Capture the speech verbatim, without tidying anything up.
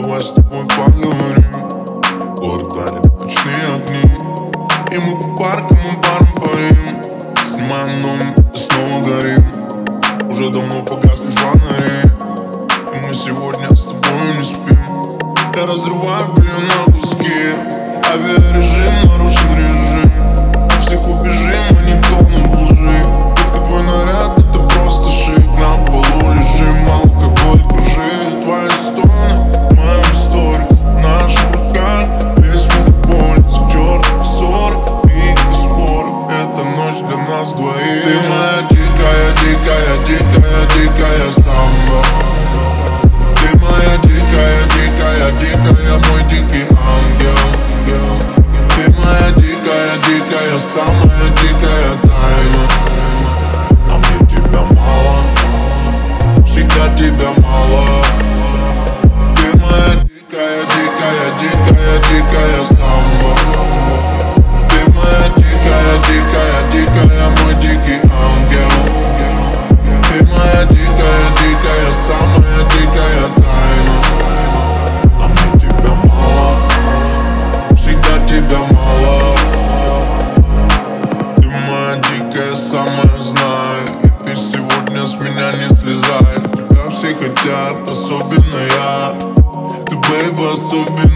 Давай с тобой поговорим. Город дарит ночные огни, и мы по паркам и барам парим. Снимаем номер и снова горим. Уже давно погасли фонари, и мы сегодня с тобой не спим. Я разрываю белье на куски, авиарежим нарушен режим. Всех убежим, а не тонут в лжи. Только твой наряд, это просто шик. На полу лежим, алкоголь кружит. Твои стоны в моем сторис, в наших руках весь мегаполис. Черт, ссоры, крики, споры. Это ночь для нас двоих. Ты моя дикая, дикая, дикая, дикая самба. Ты моя дикая, дикая, дикая, мой дикий ангел. Ты моя дикая, дикая, самая дикая тайна. А мне тебя мало, всегда тебя мало. Ты моя дикая, дикая, дикая, дикая самба. Ты моя дикая, дикая, дикая, мой дикий ангел. Ты моя дикая, дикая, самая дикая тайна. А мне тебя мало, всегда тебя мало. Ты моя дикая, самая знаю, и ты сегодня с меня не слезай. Тебя все хотят, особенно я. Ты, бейба, особенно